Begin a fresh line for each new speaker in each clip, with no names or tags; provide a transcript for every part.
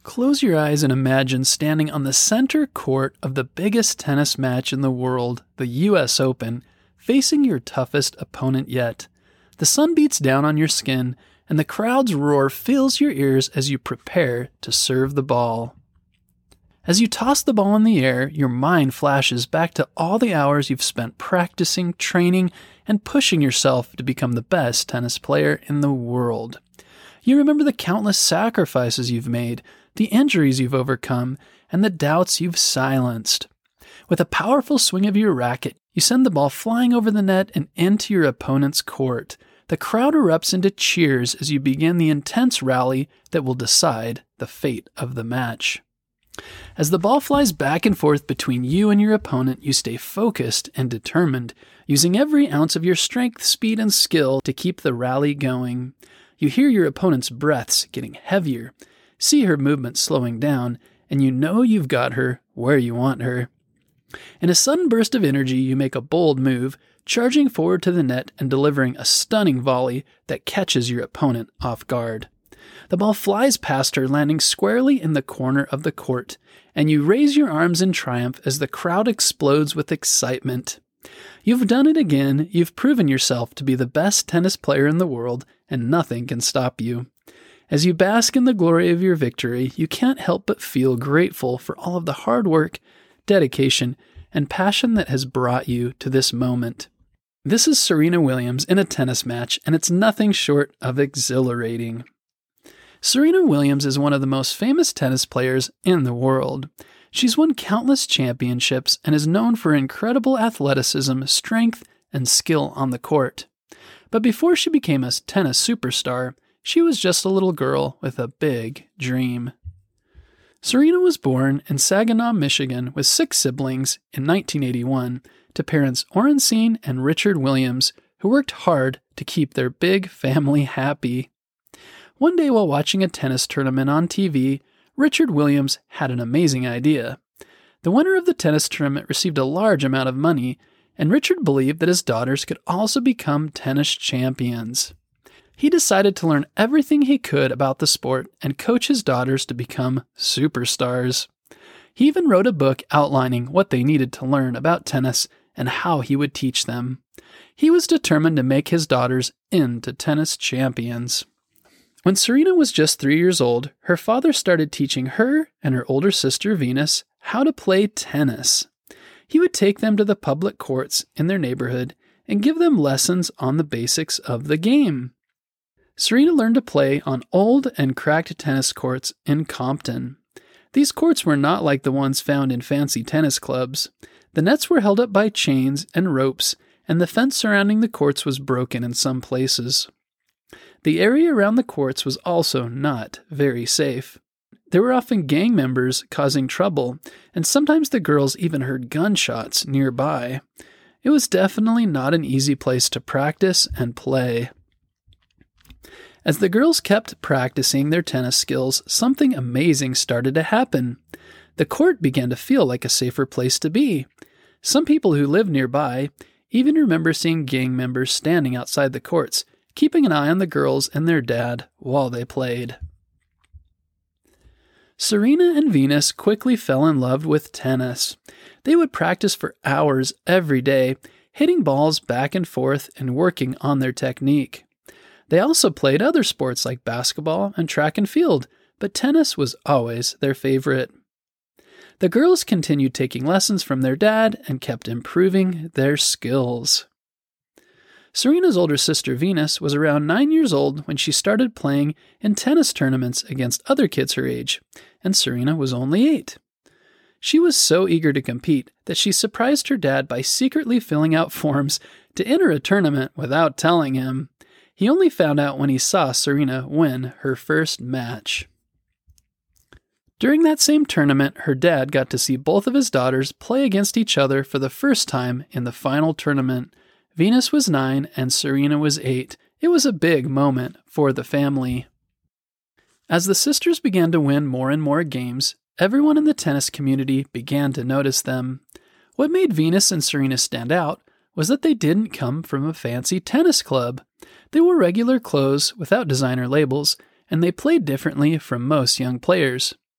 Close your eyes and imagine standing on the center court of the biggest tennis match in the world, the US Open, facing your toughest opponent yet. The sun beats down on your skin, and the crowd's roar fills your ears as you prepare to serve the ball. As you toss the ball in the air, your mind flashes back to all the hours you've spent practicing, training, and pushing yourself to become the best tennis player in the world. You remember the countless sacrifices you've made, the injuries you've overcome, and the doubts you've silenced. With a powerful swing of your racket, you send the ball flying over the net and into your opponent's court. The crowd erupts into cheers as you begin the intense rally that will decide the fate of the match. As the ball flies back and forth between you and your opponent, you stay focused and determined, using every ounce of your strength, speed, and skill to keep the rally going. You hear your opponent's breaths getting heavier, see her movement slowing down, and you know you've got her where you want her. In a sudden burst of energy, you make a bold move, charging forward to the net and delivering a stunning volley that catches your opponent off guard. The ball flies past her, landing squarely in the corner of the court, and you raise your arms in triumph as the crowd explodes with excitement. You've done it again. You've proven yourself to be the best tennis player in the world, and nothing can stop you. As you bask in the glory of your victory, you can't help but feel grateful for all of the hard work, dedication, and passion that has brought you to this moment. This is Serena Williams in a tennis match, and it's nothing short of exhilarating. Serena Williams is one of the most famous tennis players in the world. She's won countless championships and is known for incredible athleticism, strength, and skill on the court. But before she became a tennis superstar, she was just a little girl with a big dream. Serena was born in Saginaw, Michigan, with 6 siblings in 1981 to parents Orensine and Richard Williams, who worked hard to keep their big family happy. One day while watching a tennis tournament on TV, Richard Williams had an amazing idea. The winner of the tennis tournament received a large amount of money, and Richard believed that his daughters could also become tennis champions. He decided to learn everything he could about the sport and coach his daughters to become superstars. He even wrote a book outlining what they needed to learn about tennis and how he would teach them. He was determined to make his daughters into tennis champions. When Serena was just 3 years old, her father started teaching her and her older sister Venus how to play tennis. He would take them to the public courts in their neighborhood and give them lessons on the basics of the game. Serena learned to play on old and cracked tennis courts in Compton. These courts were not like the ones found in fancy tennis clubs. The nets were held up by chains and ropes, and the fence surrounding the courts was broken in some places. The area around the courts was also not very safe. There were often gang members causing trouble, and sometimes the girls even heard gunshots nearby. It was definitely not an easy place to practice and play. As the girls kept practicing their tennis skills, something amazing started to happen. The court began to feel like a safer place to be. Some people who lived nearby even remember seeing gang members standing outside the courts, keeping an eye on the girls and their dad while they played. Serena and Venus quickly fell in love with tennis. They would practice for hours every day, hitting balls back and forth and working on their technique. They also played other sports like basketball and track and field, but tennis was always their favorite. The girls continued taking lessons from their dad and kept improving their skills. Serena's older sister Venus was around 9 years old when she started playing in tennis tournaments against other kids her age, and Serena was only 8. She was so eager to compete that she surprised her dad by secretly filling out forms to enter a tournament without telling him. He only found out when he saw Serena win her first match. During that same tournament, her dad got to see both of his daughters play against each other for the first time in the final tournament. Venus was 9 and Serena was 8. It was a big moment for the family. As the sisters began to win more and more games, everyone in the tennis community began to notice them. What made Venus and Serena stand out was that they didn't come from a fancy tennis club. They wore regular clothes without designer labels, and they played differently from most young players.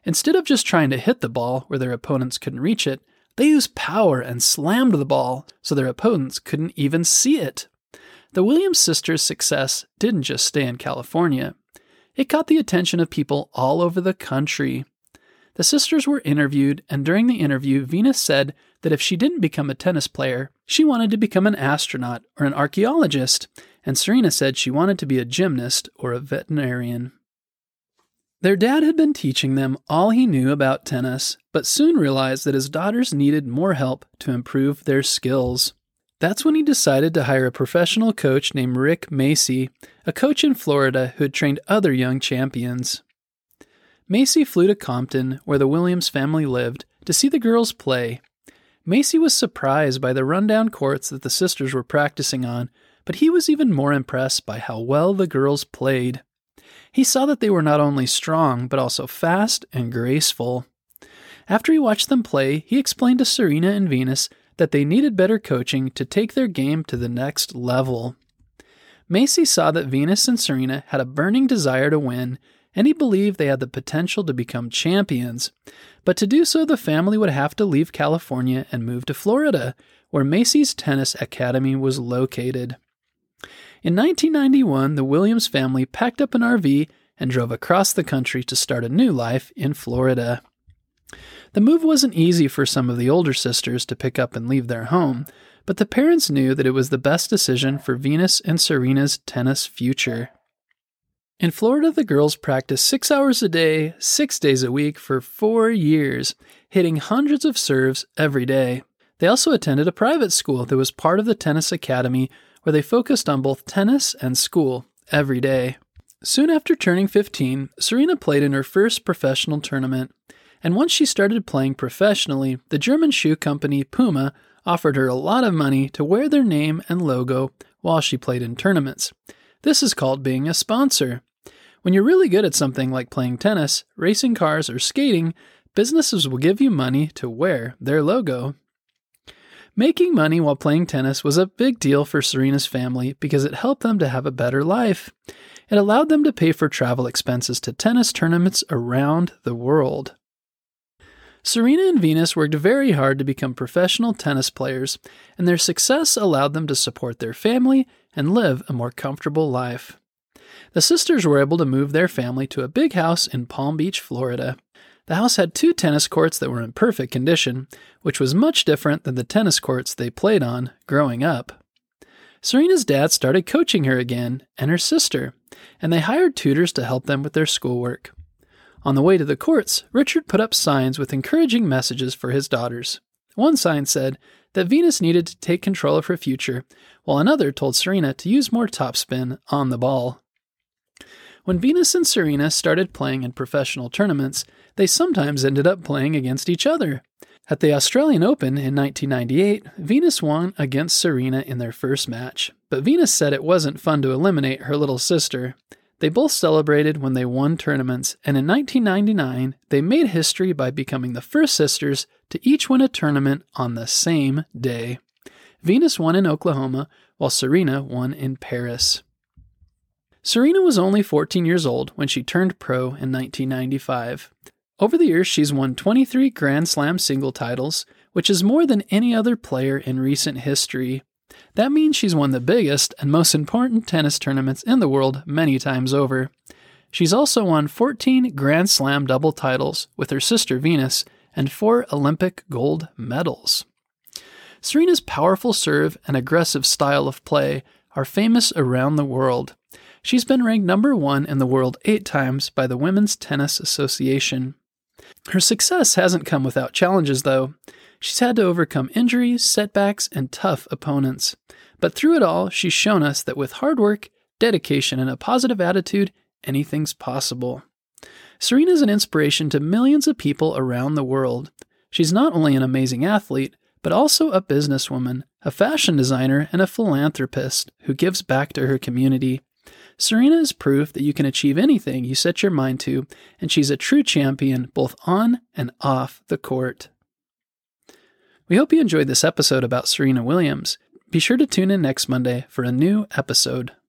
Instead of just trying to hit the ball where their opponents couldn't reach it, they used power and slammed the ball so their opponents couldn't even see it. The Williams sisters' success didn't just stay in California. It caught the attention of people all over the country. The sisters were interviewed, and during the interview, Venus said that if she didn't become a tennis player, she wanted to become an astronaut or an archaeologist, and Serena said she wanted to be a gymnast or a veterinarian. Their dad had been teaching them all he knew about tennis, but soon realized that his daughters needed more help to improve their skills. That's when he decided to hire a professional coach named Rick Macci, a coach in Florida who had trained other young champions. Macci flew to Compton, where the Williams family lived, to see the girls play. Macci was surprised by the rundown courts that the sisters were practicing on, but he was even more impressed by how well the girls played. He saw that they were not only strong, but also fast and graceful. After he watched them play, he explained to Serena and Venus that they needed better coaching to take their game to the next level. Macci saw that Venus and Serena had a burning desire to win, and he believed they had the potential to become champions. But to do so, the family would have to leave California and move to Florida, where Macci's Tennis Academy was located. In 1991, the Williams family packed up an RV and drove across the country to start a new life in Florida. The move wasn't easy for some of the older sisters to pick up and leave their home, but the parents knew that it was the best decision for Venus and Serena's tennis future. In Florida, the girls practiced 6 hours a day, 6 days a week for 4 years, hitting hundreds of serves every day. They also attended a private school that was part of the Tennis Academy, where they focused on both tennis and school every day. Soon after turning 15, Serena played in her first professional tournament, and once she started playing professionally, the German shoe company Puma offered her a lot of money to wear their name and logo while she played in tournaments. This is called being a sponsor. When you're really good at something like playing tennis, racing cars, or skating, businesses will give you money to wear their logo. Making money while playing tennis was a big deal for Serena's family because it helped them to have a better life. It allowed them to pay for travel expenses to tennis tournaments around the world. Serena and Venus worked very hard to become professional tennis players, and their success allowed them to support their family and live a more comfortable life. The sisters were able to move their family to a big house in Palm Beach, Florida. The house had 2 tennis courts that were in perfect condition, which was much different than the tennis courts they played on growing up. Serena's dad started coaching her again, and her sister, and they hired tutors to help them with their schoolwork. On the way to the courts, Richard put up signs with encouraging messages for his daughters. One sign said that Venus needed to take control of her future, while another told Serena to use more topspin on the ball. When Venus and Serena started playing in professional tournaments, they sometimes ended up playing against each other. At the Australian Open in 1998, Venus won against Serena in their first match, but Venus said it wasn't fun to eliminate her little sister. They both celebrated when they won tournaments, and in 1999, they made history by becoming the first sisters to each win a tournament on the same day. Venus won in Oklahoma, while Serena won in Paris. Serena was only 14 years old when she turned pro in 1995. Over the years, she's won 23 Grand Slam single titles, which is more than any other player in recent history. That means she's won the biggest and most important tennis tournaments in the world many times over. She's also won 14 Grand Slam double titles with her sister Venus and 4 Olympic gold medals. Serena's powerful serve and aggressive style of play are famous around the world. She's been ranked number 1 in the world 8 times by the Women's Tennis Association. Her success hasn't come without challenges, though. She's had to overcome injuries, setbacks, and tough opponents. But through it all, she's shown us that with hard work, dedication, and a positive attitude, anything's possible. Serena's an inspiration to millions of people around the world. She's not only an amazing athlete, but also a businesswoman, a fashion designer, and a philanthropist who gives back to her community. Serena is proof that you can achieve anything you set your mind to, and she's a true champion both on and off the court. We hope you enjoyed this episode about Serena Williams. Be sure to tune in next Monday for a new episode.